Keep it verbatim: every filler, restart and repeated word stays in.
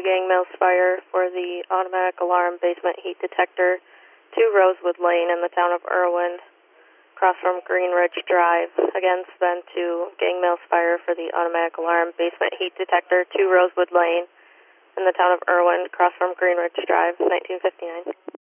Gang Mills Fire for the automatic alarm basement heat detector to Rosewood Lane in the town of Irwin, across from Green Ridge Drive. Again, then to Gang Mills Fire for the automatic alarm basement heat detector to Rosewood Lane in the town of Irwin, across from Green Ridge Drive, nineteen fifty-nine.